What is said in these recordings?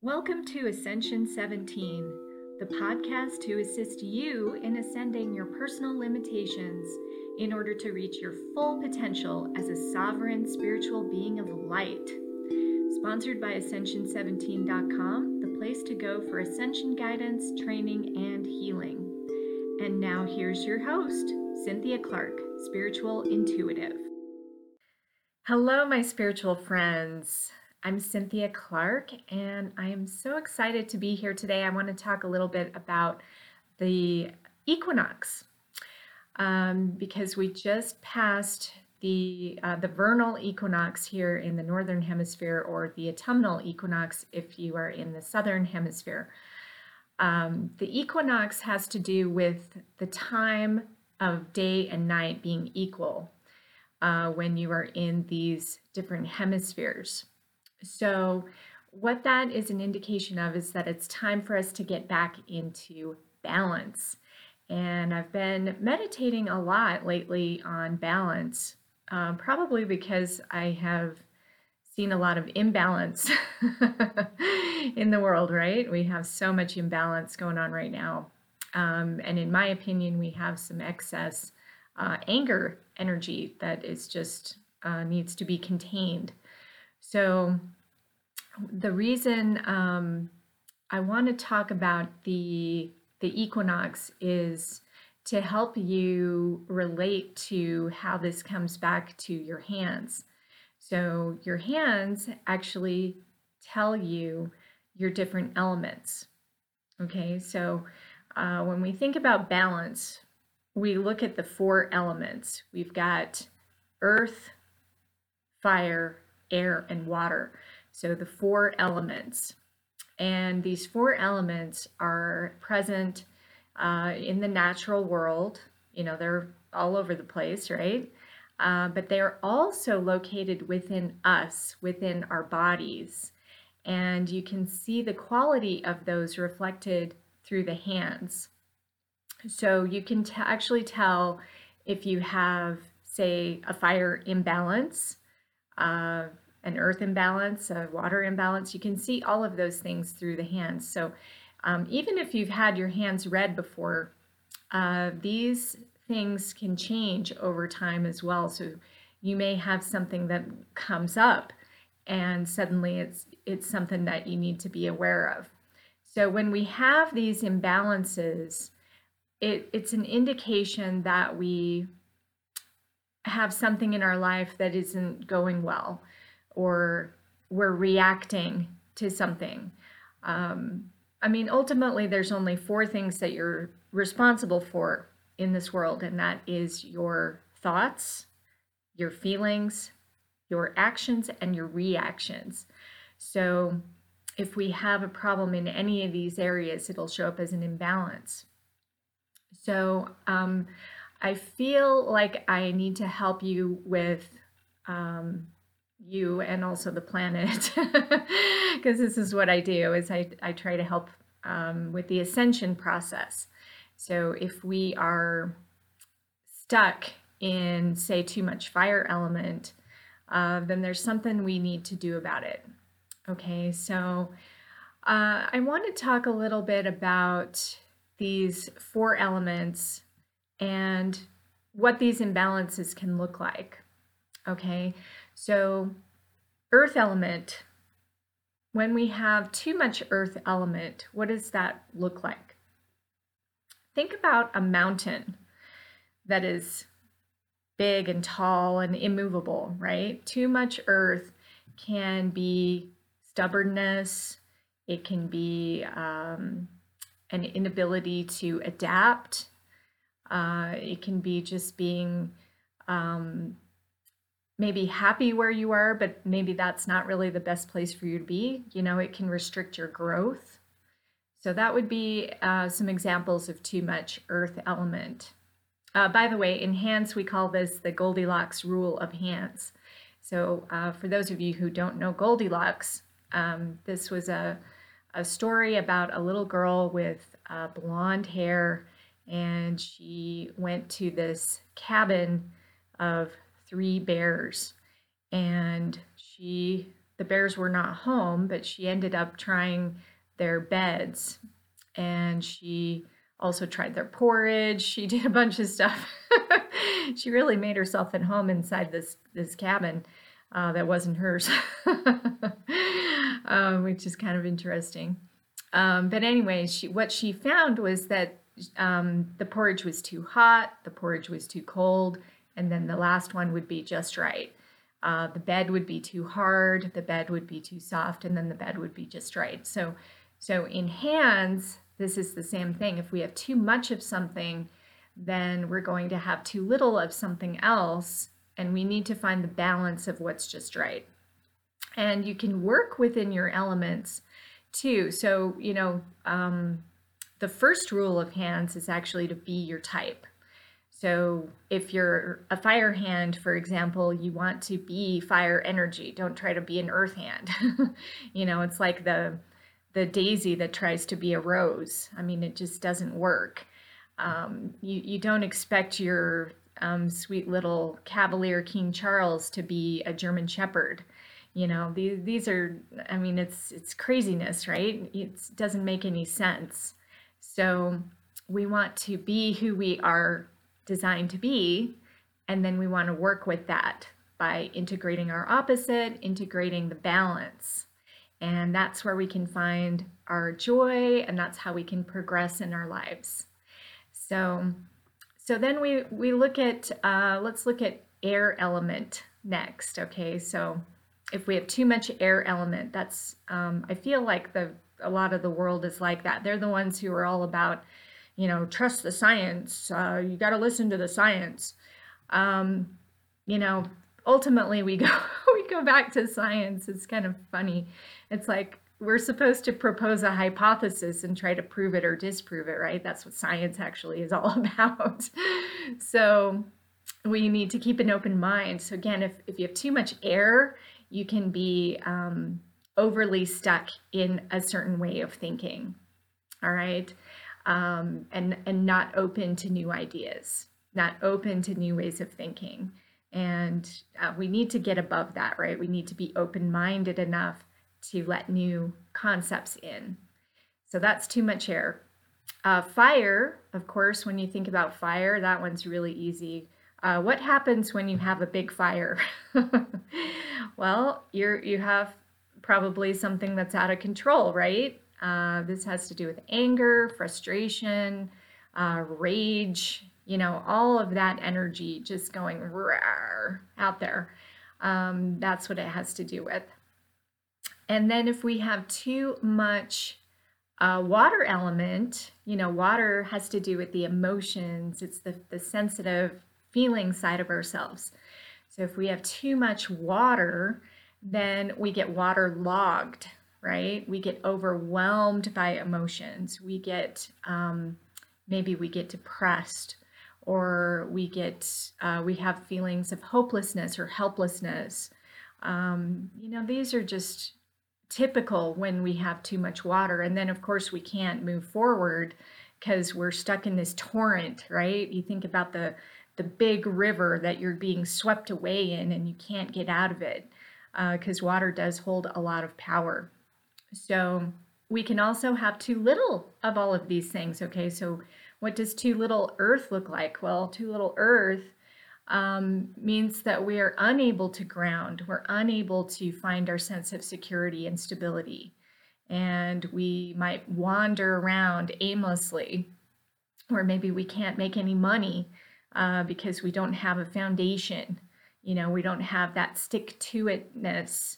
Welcome to Ascension 17, the podcast to assist you in ascending your personal limitations in order to reach your full potential as a sovereign spiritual being of light. Sponsored by Ascension17.com, the place to go for ascension guidance, training, and healing. And now here's your host, Cynthia Clark, Spiritual Intuitive. Hello, my spiritual friends. I'm Cynthia Clark, and I am so excited to be here today. I want to talk a little bit about the equinox because we just passed the vernal equinox here in the northern hemisphere, or the autumnal equinox if you are in the southern hemisphere. The equinox has to do with the time of day and night being equal when you are in these different hemispheres. So what that is an indication of is that it's time for us to get back into balance. And I've been meditating a lot lately on balance, probably because I have seen a lot of imbalance in the world, right? We have so much imbalance going on right now. And in my opinion, we have some excess anger energy that is just needs to be contained. So the reason I want to talk about the equinox is to help you relate to how this comes back to your hands. So your hands actually tell you your different elements. Okay, so when we think about balance, we look at the four elements. We've got earth, fire, air, and water. So the four elements. And these four elements are present in the natural world. You know, they're all over the place, right? But they're also located within us, within our bodies. And you can see the quality of those reflected through the hands. So you can actually tell if you have, say, a fire imbalance, an earth imbalance, a water imbalance. You can see all of those things through the hands. So even if you've had your hands red before, these things can change over time as well. So you may have something that comes up and suddenly it's something that you need to be aware of. So when we have these imbalances, it's an indication that we have something in our life that isn't going well, or we're reacting to something. Ultimately, there's only four things that you're responsible for in this world, and that is your thoughts, your feelings, your actions, and your reactions. So if we have a problem in any of these areas, it'll show up as an imbalance. So I feel like I need to help you with you and also the planet, because this is what I do, is I try to help with the ascension process. So if we are stuck in, say, too much fire element, then there's something we need to do about it. Okay, so I want to talk a little bit about these four elements and what these imbalances can look like. Okay, so earth element, when we have too much earth element, what does that look like? Think about a mountain that is big and tall and immovable, right? Too much earth can be stubbornness. It can be an inability to adapt. It can be just being maybe happy where you are, but maybe that's not really the best place for you to be. You know, it can restrict your growth. So that would be some examples of too much earth element. By the way, in hands, we call this the Goldilocks rule of hands. So for those of you who don't know Goldilocks, this was a story about a little girl with blonde hair, and she went to this cabin of three bears, and she the bears were not home, but she ended up trying their beds, and she also tried their porridge. She did a bunch of stuff. She really made herself at home inside this cabin that wasn't hers, which is kind of interesting. But anyway, what she found was that the porridge was too hot, the porridge was too cold, and then the last one would be just right. The bed would be too hard, the bed would be too soft, and then the bed would be just right. So in hands, this is the same thing. If we have too much of something, then we're going to have too little of something else, and we need to find the balance of what's just right. And you can work within your elements too. So, the first rule of hands is actually to be your type. So if you're a fire hand, for example, you want to be fire energy. Don't try to be an earth hand. It's like the daisy that tries to be a rose. I mean, it just doesn't work. You don't expect your sweet little Cavalier King Charles to be a German Shepherd. These are, it's craziness, right? It doesn't make any sense. So we want to be who we are designed to be, and then we want to work with that by integrating our opposite, integrating the balance. And that's where we can find our joy, and that's how we can progress in our lives. So then we look at, let's look at air element next, okay? So if we have too much air element, that's, I feel like a lot of the world is like that. They're the ones who are all about, trust the science. You got to listen to the science. Ultimately we go back to science. It's kind of funny. It's like we're supposed to propose a hypothesis and try to prove it or disprove it, right? That's what science actually is all about. So we need to keep an open mind. So again, if you have too much air, you can be overly stuck in a certain way of thinking, all right? And not open to new ideas, not open to new ways of thinking. And we need to get above that, right? We need to be open-minded enough to let new concepts in. So that's too much air. Fire, of course, when you think about fire, that one's really easy. What happens when you have a big fire? Well, you have probably something that's out of control, right? This has to do with anger, frustration, rage, all of that energy just going out there. That's what it has to do with. And then if we have too much water element, water has to do with the emotions. It's the sensitive feeling side of ourselves. So if we have too much water, then we get waterlogged, right? We get overwhelmed by emotions. We get, maybe we get depressed, or we have feelings of hopelessness or helplessness. These are just typical when we have too much water. And then of course we can't move forward because we're stuck in this torrent, right? You think about the big river that you're being swept away in, and you can't get out of it because water does hold a lot of power. So we can also have too little of all of these things, okay? So what does too little earth look like? Well, too little earth means that we are unable to ground. We're unable to find our sense of security and stability. And we might wander around aimlessly, or maybe we can't make any money because we don't have a foundation. We don't have that stick-to-itiveness,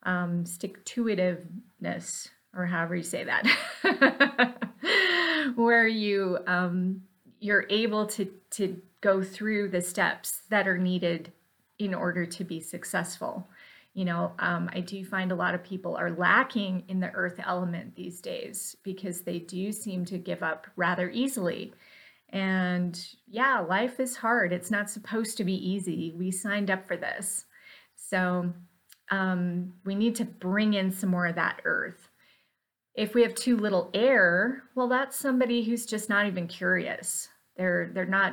or however you say that, where you're able to go through the steps that are needed in order to be successful. I do find a lot of people are lacking in the earth element these days because they do seem to give up rather easily. And yeah, life is hard. It's not supposed to be easy. We signed up for this. So we need to bring in some more of that earth. If we have too little air, well, that's somebody who's just not even curious. They're not,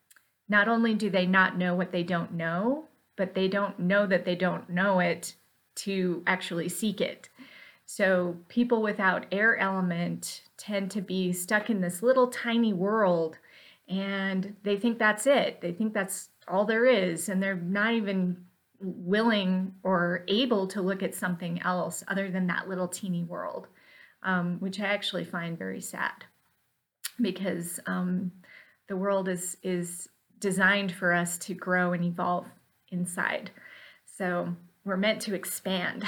not only do they not know what they don't know, but they don't know that they don't know it to actually seek it. So people without air element tend to be stuck in this little tiny world, and they think that's it. They think that's all there is, and they're not even willing or able to look at something else other than that little teeny world, which I actually find very sad, because the world is designed for us to grow and evolve inside. So we're meant to expand,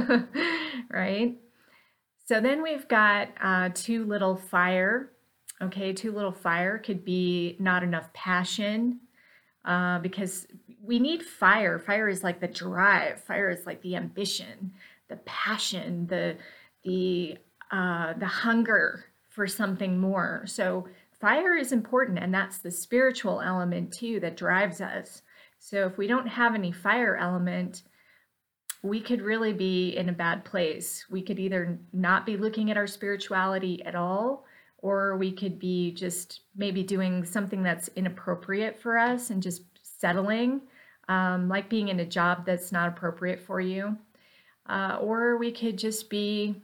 right? So then we've got too little fire. Okay, too little fire could be not enough passion, because we need fire. Fire is like the drive. Fire is like the ambition, the passion, the hunger for something more. So fire is important, and that's the spiritual element too that drives us. So if we don't have any fire element, we could really be in a bad place. We could either not be looking at our spirituality at all, or we could be just maybe doing something that's inappropriate for us and just settling, like being in a job that's not appropriate for you. Or we could just be,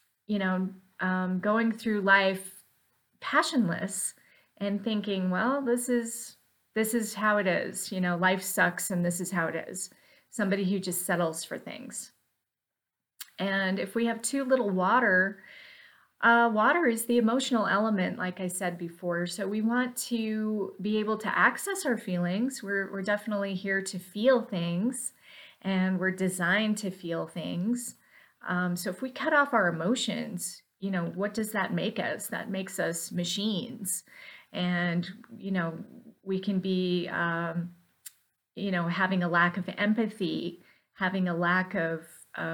going through life passionless and thinking, well, this is how it is. Life sucks and this is how it is. Somebody who just settles for things. And if we have too little water, water is the emotional element, like I said before. So we want to be able to access our feelings. We're definitely here to feel things, and we're designed to feel things. So if we cut off our emotions, what does that make us? That makes us machines. And, we can be, having a lack of empathy, having a lack of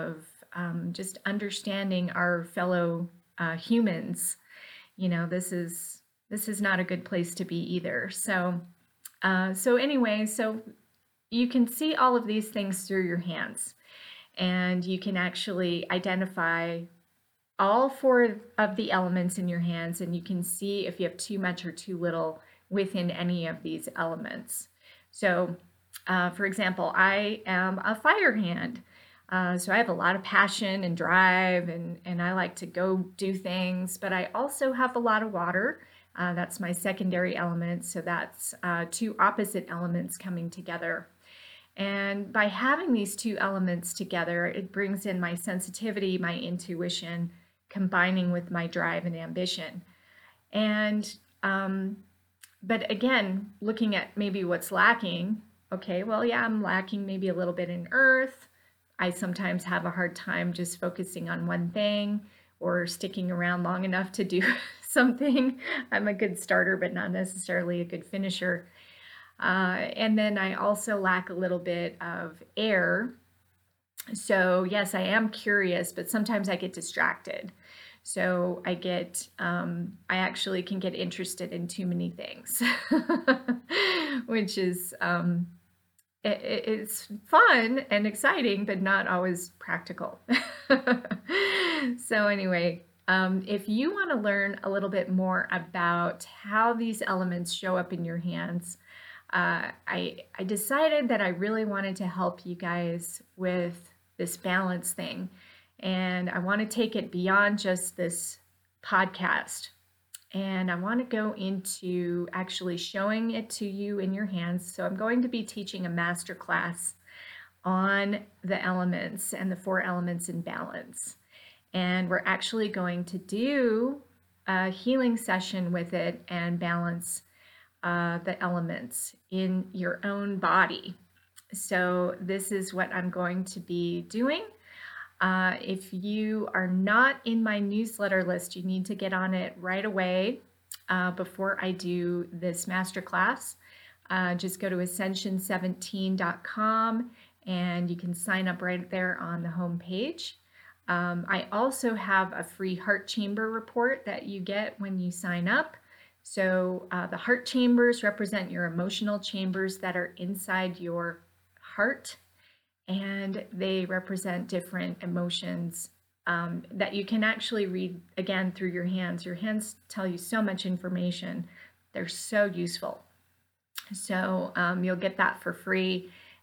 just understanding our fellow humans. This is not a good place to be either. So anyway, so you can see all of these things through your hands, and you can actually identify all 4 of the elements in your hands, and you can see if you have too much or too little within any of these elements. So, for example, I am a fire hand. So I have a lot of passion and drive, and I like to go do things, but I also have a lot of water. That's my secondary element. So that's 2 opposite elements coming together. And by having these 2 elements together, it brings in my sensitivity, my intuition, combining with my drive and ambition. And, but again, looking at maybe what's lacking, okay, well, yeah, I'm lacking maybe a little bit in earth. I sometimes have a hard time just focusing on one thing or sticking around long enough to do something. I'm a good starter, but not necessarily a good finisher. And then I also lack a little bit of air. So yes, I am curious, but sometimes I get distracted. So I actually can get interested in too many things, which is, it's fun and exciting, but not always practical. So anyway, if you want to learn a little bit more about how these elements show up in your hands, I decided that I really wanted to help you guys with this balance thing. And I want to take it beyond just this podcast. And I want to go into actually showing it to you in your hands. So I'm going to be teaching a master class on the elements and the 4 elements in balance. And we're actually going to do a healing session with it and balance the elements in your own body. So this is what I'm going to be doing. If you are not in my newsletter list, you need to get on it right away before I do this masterclass. Just go to ascension17.com and you can sign up right there on the home page. I also have a free heart chamber report that you get when you sign up. So the heart chambers represent your emotional chambers that are inside your heart, and they represent different emotions that you can actually read again through your hands. Your hands tell you so much information. They're so useful. So you'll get that for free.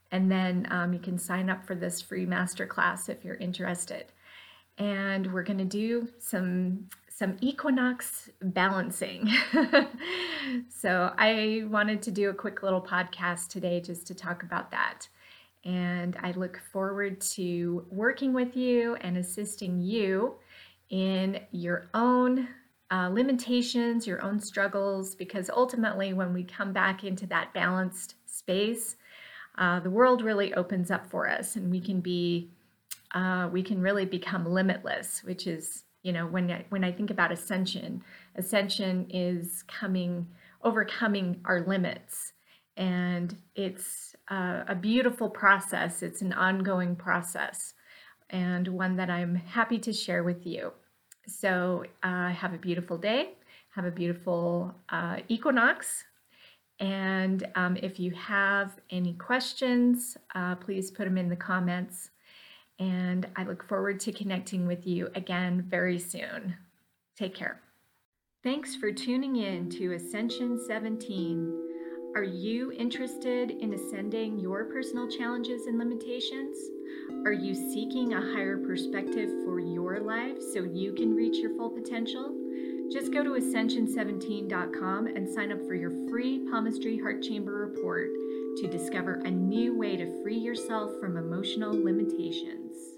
And then you can sign up for this free masterclass if you're interested. And we're going to do some equinox balancing. So I wanted to do a quick little podcast today just to talk about that. And I look forward to working with you and assisting you in your own limitations, your own struggles, because ultimately when we come back into that balanced space, the world really opens up for us, and we can really become limitless, which is, when I think about ascension is overcoming our limits. And it's a beautiful process. It's an ongoing process, and one that I'm happy to share with you. So have a beautiful day. Have a beautiful equinox. And if you have any questions, please put them in the comments. And I look forward to connecting with you again very soon. Take care. Thanks for tuning in to Ascension 17. Are you interested in ascending your personal challenges and limitations? Are you seeking a higher perspective for your life so you can reach your full potential? Just go to ascension17.com and sign up for your free palmistry heart chamber report to discover a new way to free yourself from emotional limitations.